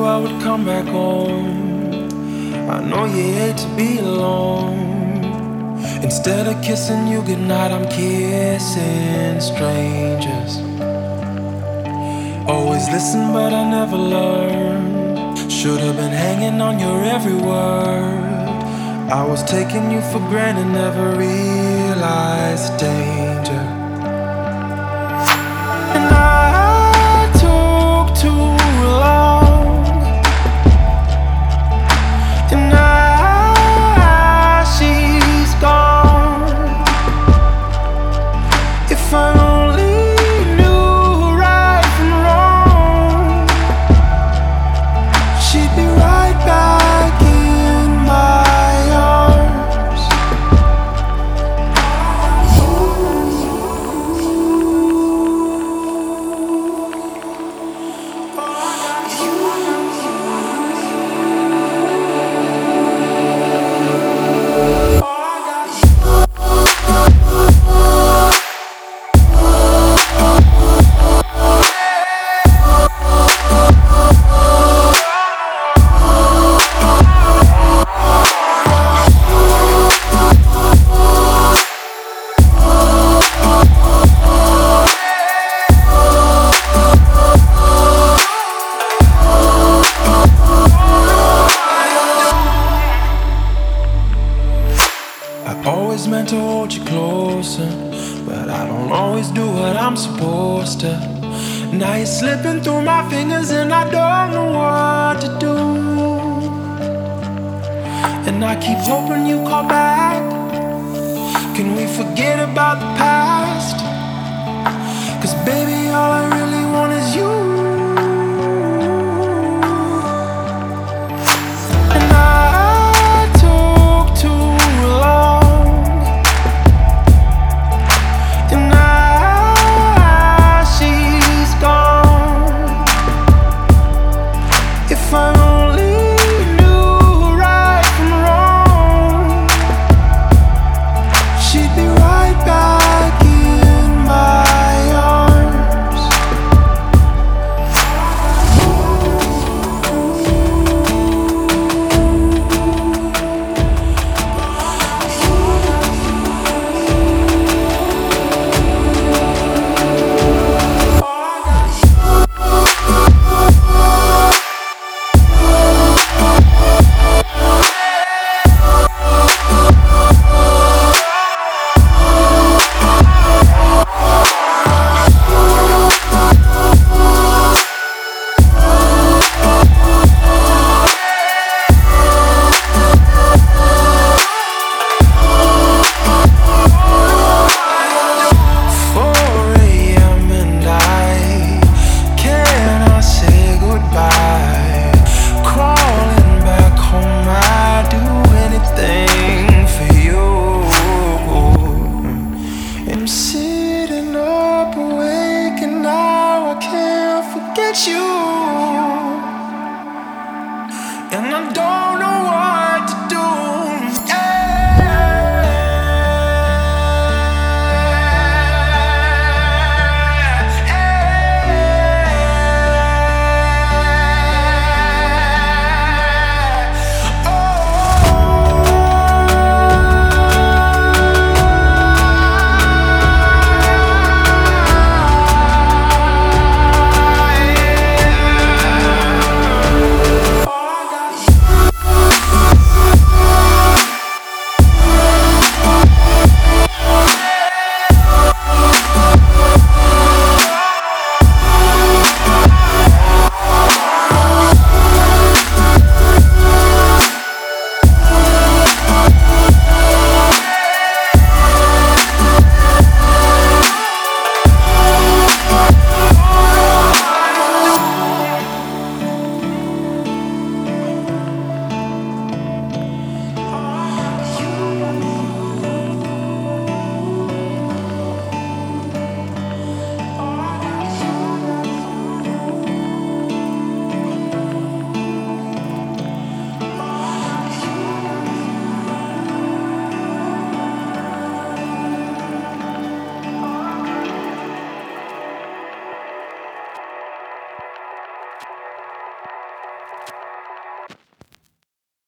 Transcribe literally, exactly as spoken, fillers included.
I would come back home. I know you hate to be alone. Instead of kissing you goodnight, I'm kissing strangers. Always listen, but I never learned. Should've been hanging on your every word. I was taking you for granted, never realized the danger. And I took too long. And now she's gone. If I only knew right from wrong, she'd be right back in my arms. Always meant to hold you closer, but I don't always do what I'm supposed to. Now you're slipping through my fingers and I don't know what to do. And I keep hoping you call back. Can we forget about the past? 'Cause baby, all I really want is you. And I took too long. If I only knew right from wrong, she'd be right back in my arms. You and I don't